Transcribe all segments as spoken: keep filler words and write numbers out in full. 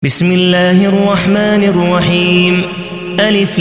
بسم الله الرحمن الرحيم ألف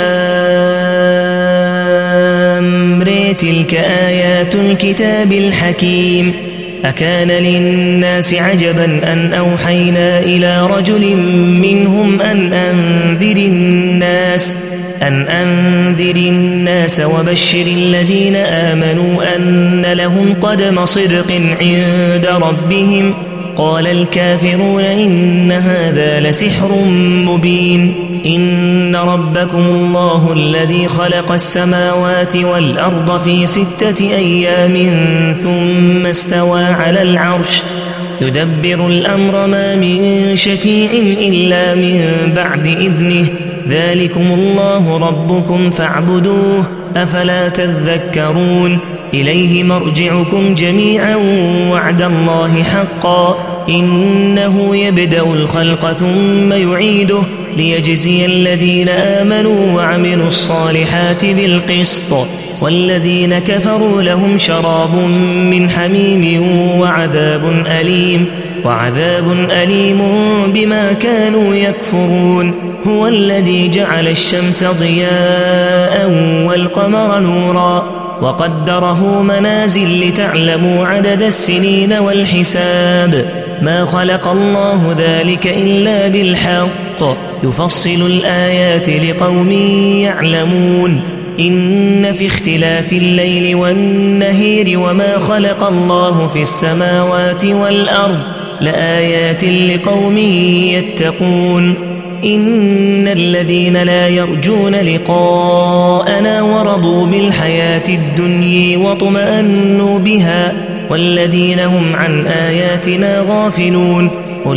لام ر تلك آيات الكتاب الحكيم أكان للناس عجبا أن أوحينا إلى رجل منهم أن أنذر الناس أن أنذر الناس وبشر الذين آمنوا أن لهم قدم صدق عند ربهم قال الكافرون إن هذا لسحر مبين إن ربكم الله الذي خلق السماوات والأرض في ستة أيام ثم استوى على العرش يدبر الأمر ما من شفيع إلا من بعد إذنه ذلكم الله ربكم فاعبدوه أفلا تذكرون إليه مرجعكم جميعا وعد الله حقا إنه يبدأ الخلق ثم يعيده ليجزي الذين آمنوا وعملوا الصالحات بالقسط والذين كفروا لهم شراب من حميم وعذاب أليم وعذاب أليم بما كانوا يكفرون هو الذي جعل الشمس ضياء والقمر نورا وقدره منازل لتعلموا عدد السنين والحساب ما خلق الله ذلك إلا بالحق يفصل الآيات لقوم يعلمون إن في اختلاف الليل والنهير وما خلق الله في السماوات والأرض لآيات لقوم يتقون إن الذين لا يرجون لقاءنا ورضوا بالحياة الدنيا واطمأنوا بها والذين هم عن آياتنا غافلون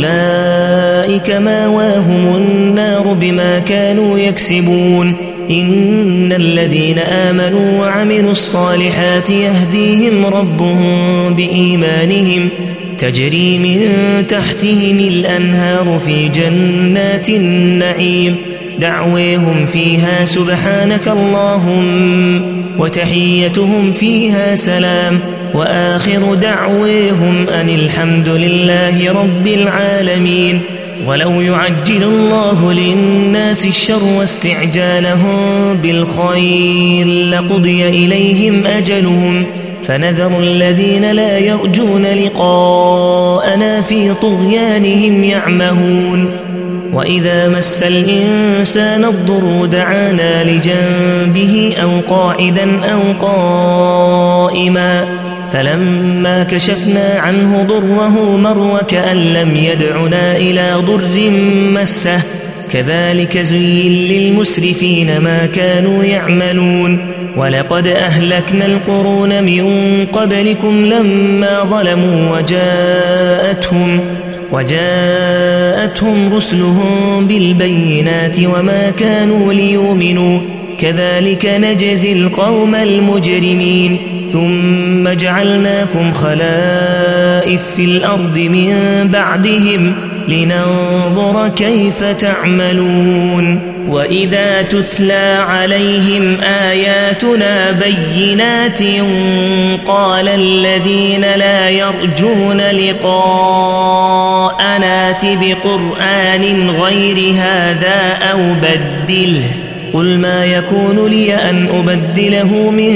أولئك مأواهم النار بما كانوا يكسبون إن الذين آمنوا وعملوا الصالحات يهديهم ربهم بإيمانهم تجري من تحتهم الأنهار في جنات النعيم دعويهم فيها سبحانك اللهم وتحيتهم فيها سلام وآخر دعويهم أن الحمد لله رب العالمين ولو يعجل الله للناس الشر واستعجالهم بالخير لقضي إليهم أجلهم فنذر الذين لا يرجون لقاءنا في طغيانهم يعمهون وإذا مس الإنسان الضر دعانا لجنبه أو قاعدا أو قائما فلما كشفنا عنه ضره مر وكأن لم يدعنا إلى ضر مسه كذلك زين للمسرفين ما كانوا يعملون ولقد أهلكنا القرون من قبلكم لما ظلموا وجاءتهم وجاءتهم رسلهم بالبينات وما كانوا ليؤمنوا كذلك نجزي القوم المجرمين ثم جعلناكم خلائف في الأرض من بعدهم لننظر كيف تعملون وإذا تتلى عليهم آياتنا بينات قال الذين لا يرجون لقاءنا ائت بقرآن غير هذا أو بدله قل ما يكون لي أن أبدله من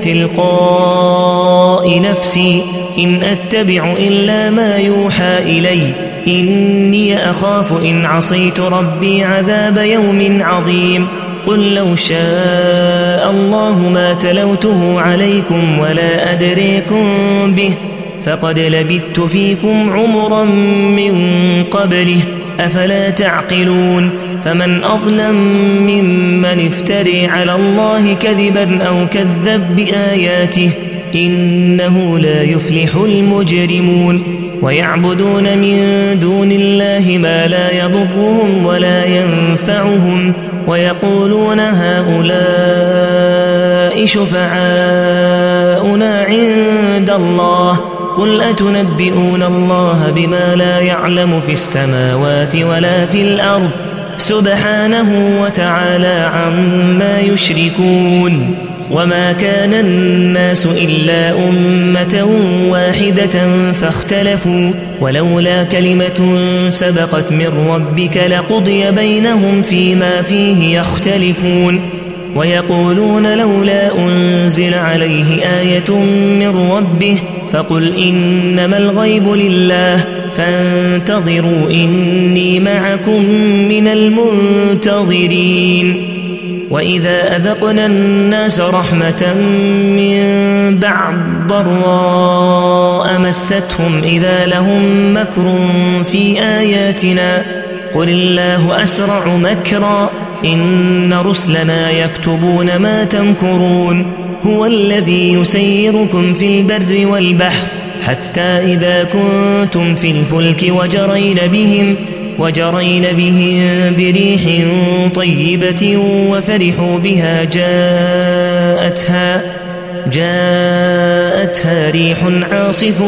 تلقاء نفسي إن أتبع إلا ما يوحى إلي إني أخاف إن عصيت ربي عذاب يوم عظيم قل لو شاء الله ما تلوته عليكم ولا أدريكم به فقد لبثت فيكم عمرا من قبله أفلا تعقلون فمن أظلم ممن افتري على الله كذبا أو كذب بآياته إنه لا يفلح المجرمون ويعبدون من دون الله ما لا يضرهم ولا ينفعهم ويقولون هؤلاء شفعاؤنا عند الله قل أتنبئون الله بما لا يعلم في السماوات ولا في الأرض سبحانه وتعالى عما يشركون وما كان الناس إلا أمة واحدة فاختلفوا ولولا كلمة سبقت من ربك لقضي بينهم فيما فيه يختلفون ويقولون لولا أنزل عليه آية من ربه فقل إنما الغيب لله فانتظروا إني معكم من المنتظرين وإذا أذقنا الناس رحمة من بعد ضراء مستهم إذا لهم مكر في آياتنا قل الله أسرع مكرا إن رسلنا يكتبون ما تمكرون هو الذي يسيركم في البر والبحر حتى إذا كنتم في الفلك وجرين بهم وجرين بهم بريح طيبة وفرحوا بها جاءتها جاءتها ريح عاصف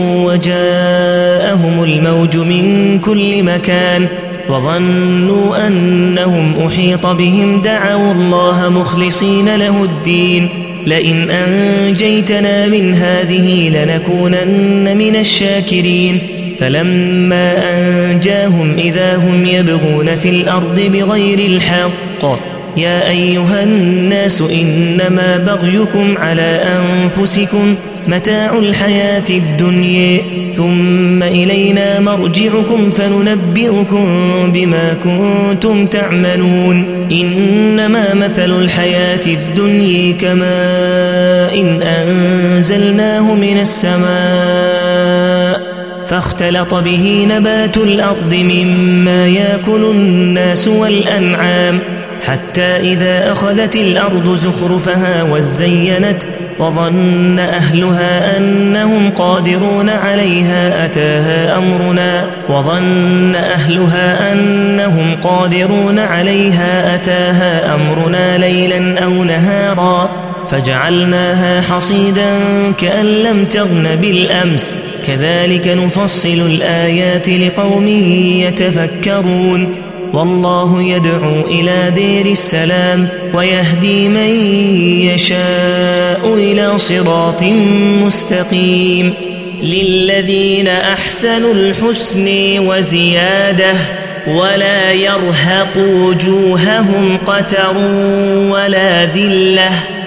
وجاءهم الموج من كل مكان وظنوا أنهم أحيط بهم دعوا الله مخلصين له الدين لئن أنجيتنا من هذه لنكونن من الشاكرين فلما أنجاهم إذا هم يبغون في الأرض بغير الحق يا أيها الناس إنما بغيكم على أنفسكم متاع الحياة الدنيا ثم إلينا مرجعكم فننبئكم بما كنتم تعملون إنما مثل الحياة الدنيا كماء إن أنزلناه من السماء فاختلط به نبات الأرض مما يأكل الناس والأنعام حتى إذا أخذت الأرض زخرفها وزينت وظن أهلها أنهم قادرون عليها أتاها أمرنا وظن أهلها أنهم قادرون عليها أتاها أمرنا ليلا أو نهارا فجعلناها حصيدا كأن لم تغن بالأمس كذلك نفصل الآيات لقوم يتفكرون والله يدعو إلى دير السلام ويهدي من يشاء إلى صراط مستقيم للذين أحسنوا الحسن وزيادة ولا يرهق وجوههم قتر ولا ذلة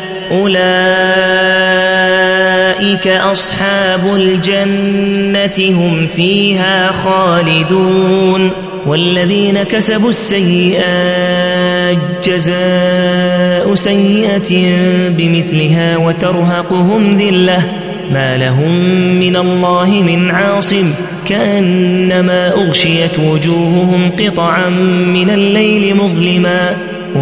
أولئك أصحاب الجنة هم فيها خالدون والذين كسبوا السيئات جزاء سيئة بمثلها وترهقهم ذلة ما لهم من الله من عاصم كأنما أغشيت وجوههم قطعا من الليل مظلما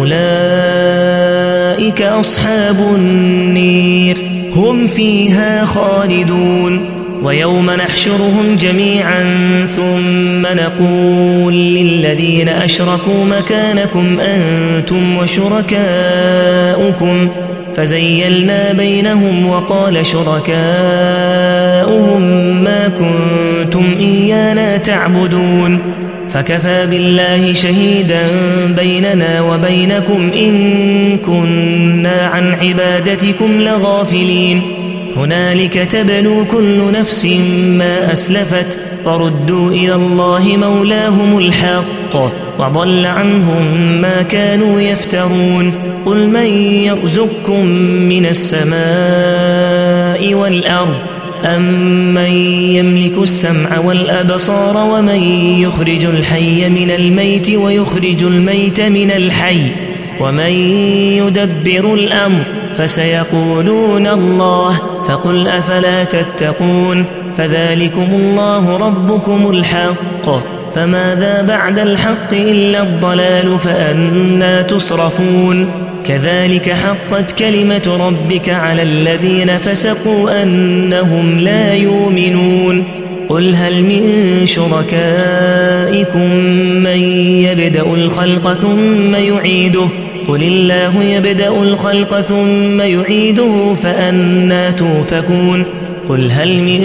أولئك أصحاب النير هم فيها خالدون ويوم نحشرهم جميعا ثم نقول للذين أشركوا مكانكم أنتم وشركاؤكم فزيلنا بينهم وقال شركاؤهم ما كنتم إيانا تعبدون فكفى بالله شهيدا بيننا وبينكم إن كنا عن عبادتكم لغافلين هنالك تبلو كل نفس ما أسلفت وردوا إلى الله مولاهم الحق وضل عنهم ما كانوا يفترون قل من يرزقكم من السماء والأرض أمن يملك السمع والأبصار ومن يخرج الحي من الميت ويخرج الميت من الحي ومن يدبر الأمر فسيقولون الله فقل أفلا تتقون فذلكم الله ربكم الحق فماذا بعد الحق إلا الضلال فأنا تصرفون كذلك حقت كلمة ربك على الذين فسقوا أنهم لا يؤمنون قل هل من شركائكم من يبدأ الخلق ثم يعيده قل الله يبدأ الخلق ثم يعيده فأنا توفكون قل هل من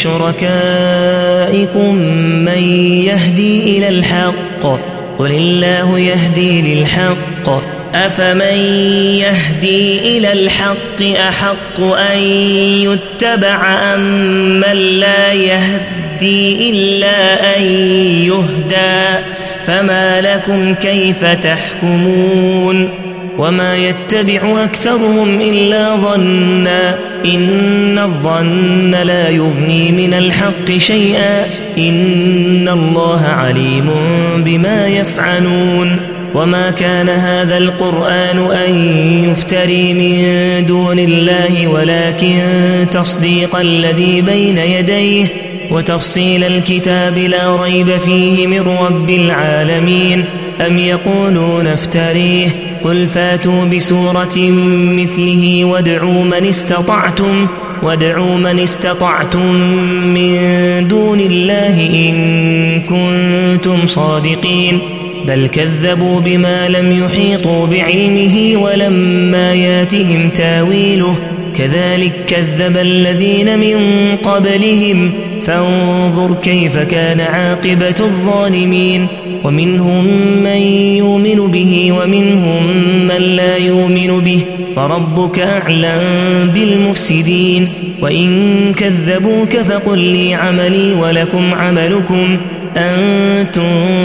شركائكم من يهدي إلى الحق قل الله يهدي للحق أفمن يهدي إلى الحق أحق أن يتبع أم من لا يهدي إلا أن يهدى فما لكم كيف تحكمون وما يتبع أكثرهم إلا ظنا إن الظن لا يغني من الحق شيئا إن الله عليم بما يفعلون وما كان هذا القرآن أن يفتري من دون الله ولكن تصديق الذي بين يديه وتفصيل الكتاب لا ريب فيه من رب العالمين أم يقولون افتريه قل فاتوا بسورة مثله وادعوا من استطعتم وادعوا من استطعتم من دون الله إن كنتم صادقين بل كذبوا بما لم يحيطوا بعلمه ولما ياتهم تاويله كذلك كذب الذين من قبلهم فانظر كيف كان عاقبة الظالمين ومنهم من يؤمن به ومنهم من لا يؤمن به فربك أعلم بالمفسدين وإن كذبوك فقل لي عملي ولكم عملكم أنتم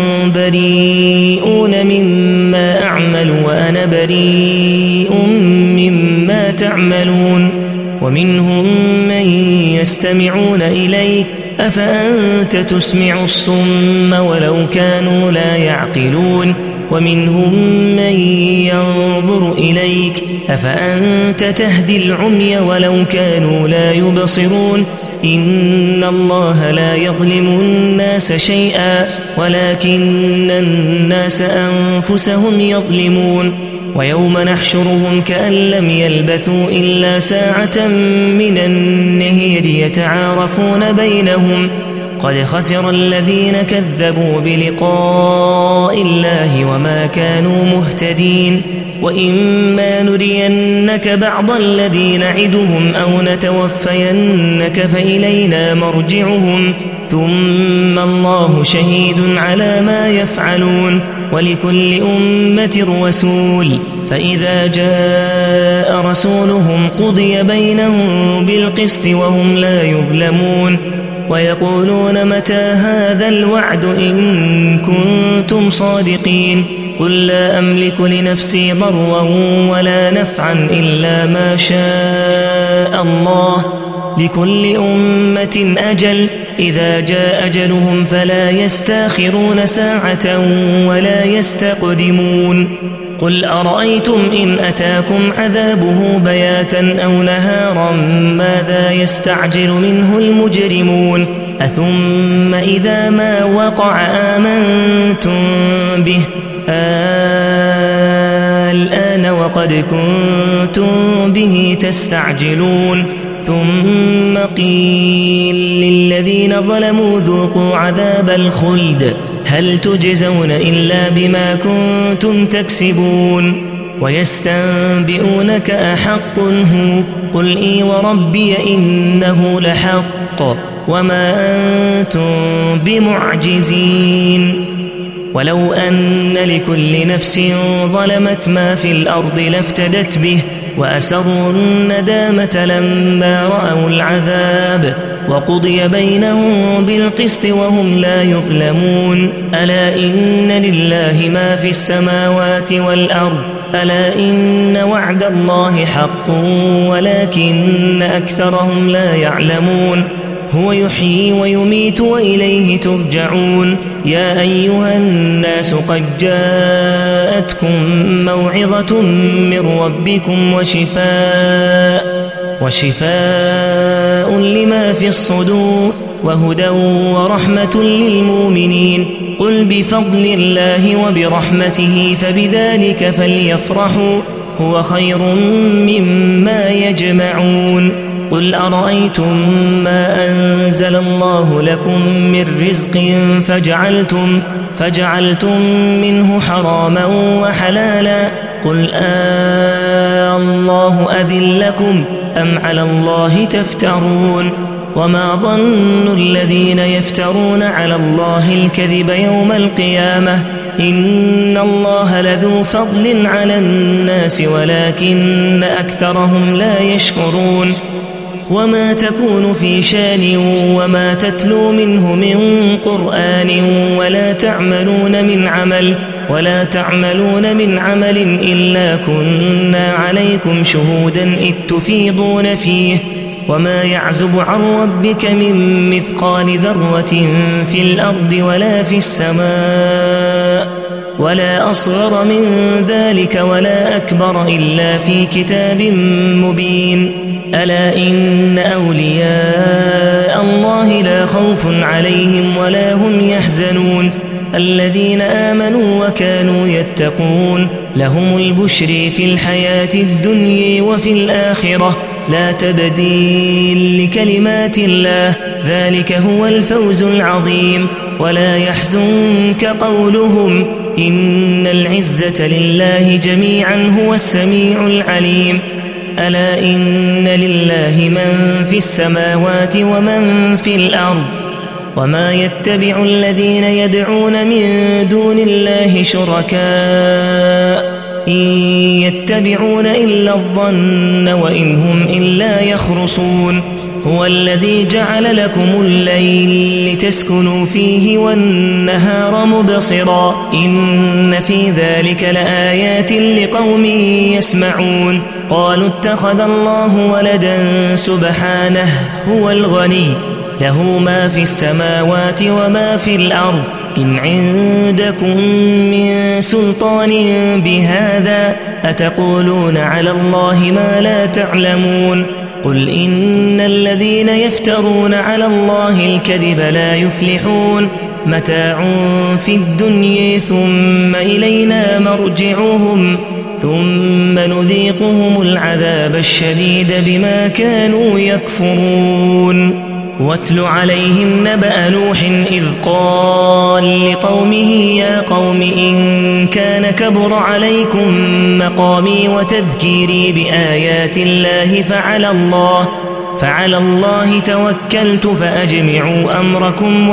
بريئون مما أعمل وأنا بريء مما تعملون ومنهم من يستمعون إليك أفأنت تسمع الصم ولو كانوا لا يعقلون ومنهم من ينظر إليك أفأنت تهدي العمي ولو كانوا لا يبصرون إن الله لا يظلم الناس شيئا ولكن الناس أنفسهم يظلمون ويوم نحشرهم كأن لم يلبثوا إلا ساعة من النهير يتعارفون بينهم قد خسر الذين كذبوا بلقاء الله وما كانوا مهتدين وإما نرينك بعض الذي نعدهم أو نتوفينك فإلينا مرجعهم ثم الله شهيد على ما يفعلون ولكل أمة رسول فإذا جاء رسولهم قضي بينهم بالقسط وهم لا يظلمون ويقولون متى هذا الوعد إن كنتم صادقين قل لا أملك لنفسي ضرا ولا نفعا إلا ما شاء الله لكل أمة أجل إذا جاء أجلهم فلا يستاخرون ساعة ولا يستقدمون قل أرأيتم إن أتاكم عذابه بياتا أو نهارا ماذا يستعجل منه المجرمون أثم إذا ما وقع آمنتم به الآن وقد كنتم به تستعجلون ثم قيل للذين ظلموا ذوقوا عذاب الخلد هل تجزون إلا بما كنتم تكسبون ويستنبئونك أحق هو قل إي وربي إنه لحق وما أنتم بمعجزين ولو أن لكل نفس ظلمت ما في الأرض لافتدت به وأسروا الندامة لما رأوا العذاب وقضي بينهم بالقسط وهم لا يظلمون ألا إن لله ما في السماوات والأرض ألا إن وعد الله حق ولكن أكثرهم لا يعلمون هو يحيي ويميت وإليه ترجعون يا أيها الناس قد جاءتكم موعظة من ربكم وشفاء وشفاء لما في الصدور وهدى ورحمة للمؤمنين قل بفضل الله وبرحمته فبذلك فليفرحوا هو خير مما يجمعون قل أرأيتم ما أنزل الله لكم من رزق فجعلتم, فجعلتم منه حراما وحلالا قل آه الله أذن لكم أم على الله تفترون وما ظن الذين يفترون على الله الكذب يوم القيامة إن الله لذو فضل على الناس ولكن أكثرهم لا يشكرون وما تكون في شان وما تتلو منه من قرآن ولا تعملون من عمل ولا تعملون من عمل إلا كنا عليكم شهودا إذ تفيضون فيه وما يعزب عن ربك من مثقال ذرة في الأرض ولا في السماء ولا أصغر من ذلك ولا أكبر إلا في كتاب مبين ألا إن أولياء الله لا خوف عليهم ولا هم يحزنون الذين آمنوا وكانوا يتقون لهم البشر في الحياة الدنيا وفي الآخرة لا تبديل لكلمات الله ذلك هو الفوز العظيم ولا يحزنك قولهم إن العزة لله جميعا هو السميع العليم ألا إن لله من في السماوات ومن في الأرض وما يتبع الذين يدعون من دون الله شركاء إن يتبعون إلا الظن وإن هم إلا يخرصون هو الذي جعل لكم الليل لتسكنوا فيه والنهار مبصرا إن في ذلك لآيات لقوم يسمعون قالوا اتخذ الله ولدا سبحانه هو الغني له ما في السماوات وما في الأرض إن عندكم من سلطان بهذا أتقولون على الله ما لا تعلمون قل إن الذين يفترون على الله الكذب لا يفلحون متاع في الدنيا ثم إلينا مرجعهم ثم نذيقهم العذاب الشديد بما كانوا يكفرون واتل عليهم نبأ نوح إذ قال لقومه يا قوم إن كان كبر عليكم مقامي وتذكيري بآيات الله فعلى الله فعلى الله توكلت فأجمعوا أمركم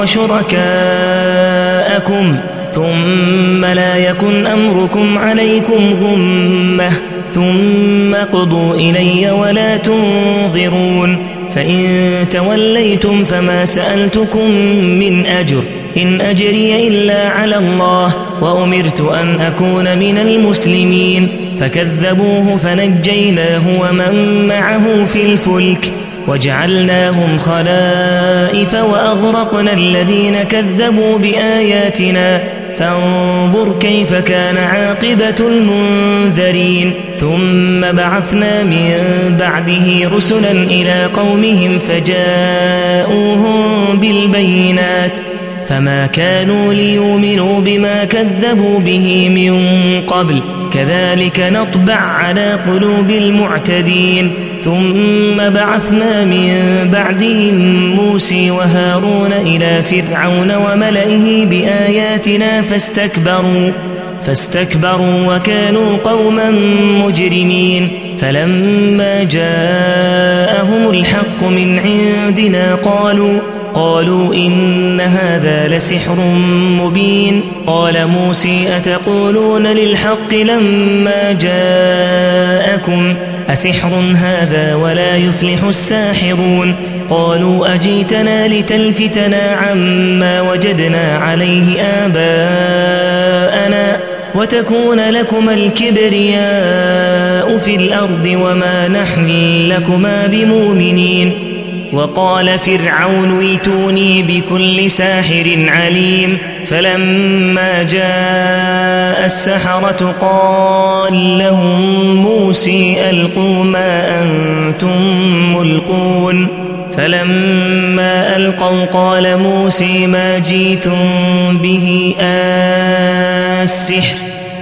وشركاءكم ثم لا يكن أمركم عليكم غمة ثم قضوا إلي ولا تنظرون فإن توليتم فما سألتكم من أجر إن أجري إلا على الله وأمرت أن أكون من المسلمين فكذبوه فنجيناه ومن معه في الفلك وجعلناهم خلائف وأغرقنا الذين كذبوا بآياتنا فانظر كيف كان عاقبة المنذرين ثم بعثنا من بعده رسلا إلى قومهم فجاءوهم بالبينات فما كانوا ليؤمنوا بما كذبوا به من قبل كذلك نطبع على قلوب المعتدين ثم بعثنا من بعدهم موسى وهارون إلى فرعون وملئه بآياتنا فاستكبروا فاستكبروا وكانوا قوما مجرمين فلما جاءهم الحق من عندنا قالوا قالوا إن هذا لسحر مبين قال موسى أتقولون للحق لما جاءكم أسحر هذا ولا يفلح الساحرون قالوا أجيتنا لتلفتنا عما وجدنا عليه آباءنا وتكون لكما الكبرياء في الأرض وما نحن لكما بمؤمنين وقال فرعون ائتوني بكل ساحر عليم فلما جاء السحرة قال لهم موسى ألقوا ما أنتم ملقون فلما ألقوا قال موسى ما جئتم به السحر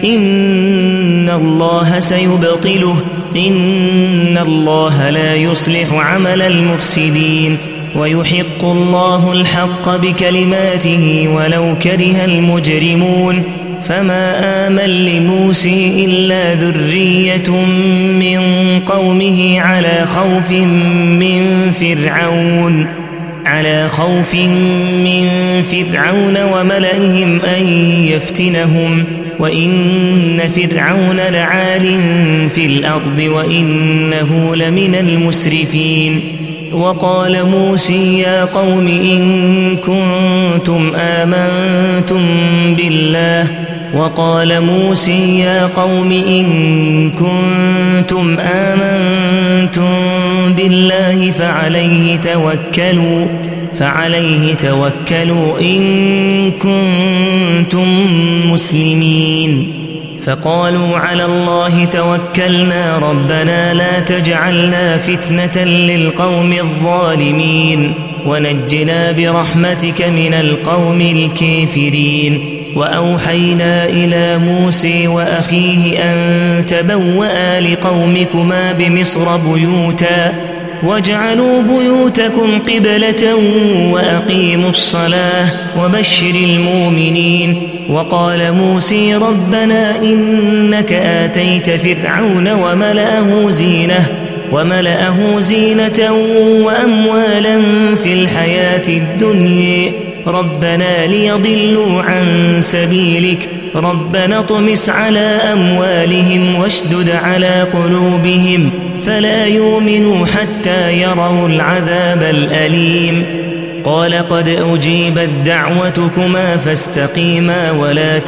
إن الله سيبطله إن الله لا يصلح عمل المفسدين ويحق الله الحق بكلماته ولو كره المجرمون فما آمن لموسى إلا ذرية من قومه على خوف من فرعون على خوف من فرعون وملئهم أن يفتنهم وإن فرعون لعال في الأرض وإنه لمن المسرفين. وقال موسى يا قوم إن كنتم آمنتم بالله وقال موسى يا قوم إن كنتم آمنتم بالله فعليه توكلوا فعليه توكلوا إن كنتم مسلمين. فقالوا على الله توكلنا ربنا لا تجعلنا فتنة للقوم الظالمين ونجنا برحمتك من القوم الكافرين. وأوحينا إلى موسى وأخيه أن تبوأ لقومكما بمصر بيوتا واجعلوا بيوتكم قبلة وأقيموا الصلاة وبشر المؤمنين. وقال موسى ربنا إنك آتيت فرعون وملأه زينة وملأه زينة وأموالا في الحياة الدنيا ربنا ليضلوا عن سبيلك ربنا اطمس على أموالهم واشدد على قلوبهم فلا يؤمنوا حتى يروا العذاب الأليم. قال قد أجيبت دعوتكما فاستقيما ولا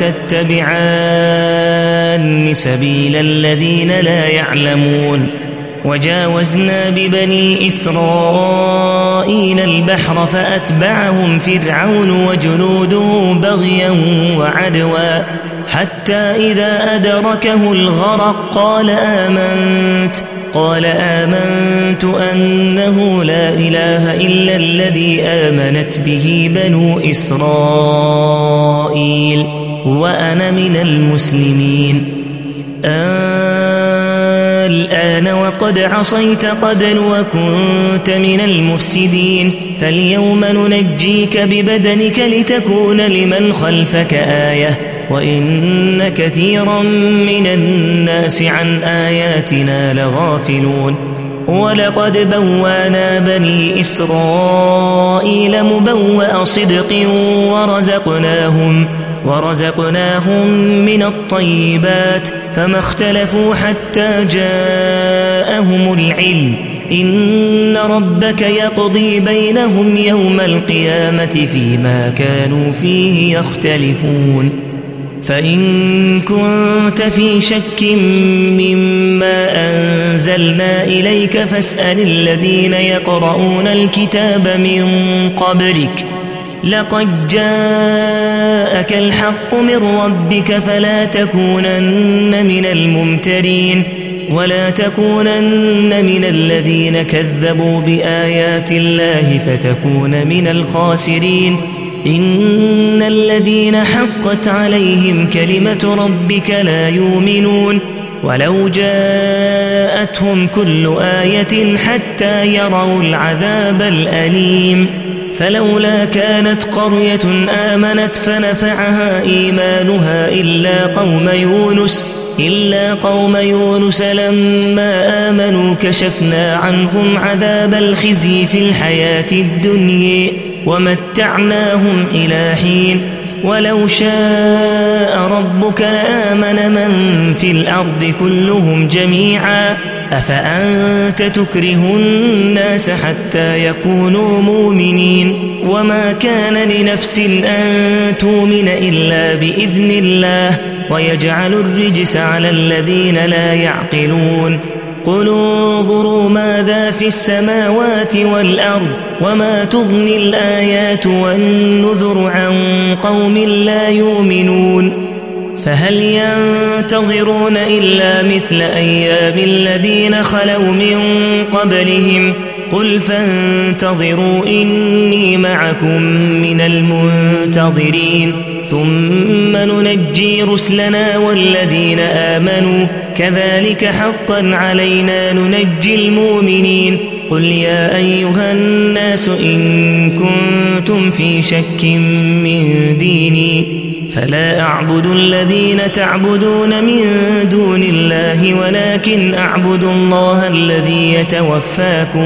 تتبعان سبيل الذين لا يعلمون. وجاوزنا ببني إسرائيل البحر فأتبعهم فرعون وجنوده بغيا وعدوا حتى إذا أدركه الغرق قال آمنت قال آمنت أنه لا إله إلا الذي آمنت به بنو إسرائيل وأنا من المسلمين. الآن وقد عصيت قبل وكنت من المفسدين فاليوم ننجيك ببدنك لتكون لمن خلفك آية وإن كثيرا من الناس عن آياتنا لغافلون. ولقد بوانا بني إسرائيل مبوأ صدق ورزقناهم ورزقناهم من الطيبات فما اختلفوا حتى جاءهم العلم إن ربك يقضي بينهم يوم القيامة فيما كانوا فيه يختلفون. فإن كنت في شك مما أنزلنا إليك فاسأل الذين يقرؤون الكتاب من قبلك لقد جاءك الحق من ربك فلا تكونن من الممترين ولا تكونن من الذين كذبوا بآيات الله فتكون من الخاسرين. إن الذين حقت عليهم كلمة ربك لا يؤمنون ولو جاءتهم كل آية حتى يروا العذاب الأليم. فلولا كانت قرية آمنت فنفعها إيمانها إلا قوم يونس إلا قوم يونس لما آمنوا كشفنا عنهم عذاب الخزي في الحياة الدنيا ومتعناهم إلى حين. ولو شاء ربك لآمن من في الأرض كلهم جميعا أفأنت تكره الناس حتى يكونوا مؤمنين. وما كان لنفس أن تؤمن إلا بإذن الله ويجعل الرجس على الذين لا يعقلون. قل انظروا ماذا في السماوات والأرض وما تغني الآيات والنذر عن قوم لا يؤمنون. فهل ينتظرون إلا مثل أيام الذين خلوا من قبلهم قل فانتظروا إني معكم من المنتظرين ثم ننجي رسلنا والذين آمنوا كذلك حقا علينا ننجي المؤمنين. قل يا أيها الناس إن كنتم في شك من ديني فلا أعبد الذين تعبدون من دون الله ولكن أعبد الله الذي يتوفاكم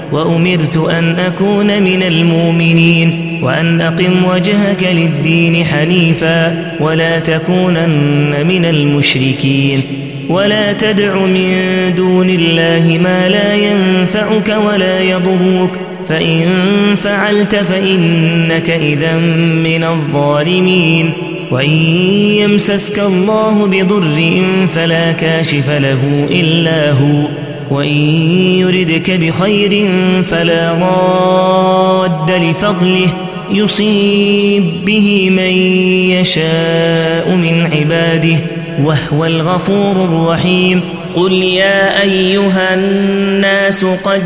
وأمرت أن أكون من المؤمنين وأن أقم وجهك للدين حنيفا ولا تكونن من المشركين ولا تدع من دون الله ما لا ينفعك ولا يضرك فإن فعلت فإنك إذا من الظالمين وإن يمسسك الله بضر فلا كاشف له إلا هو وإن يردك بخير فلا راد لفضله يصيب به من يشاء من عباده وهو الغفور الرحيم قل يا أيها الناس قد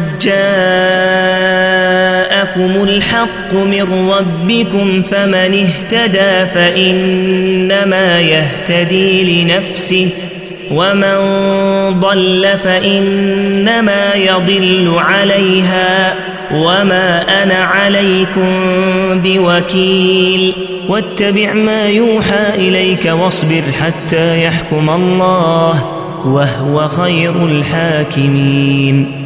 جاءكم الحق من ربكم فمن اهتدى فإنما يهتدي لنفسه ومن ضل فإنما يضل عليها وما أنا عليكم بوكيل واتبع ما يوحى إليك واصبر حتى يحكم الله وهو خير الحاكمين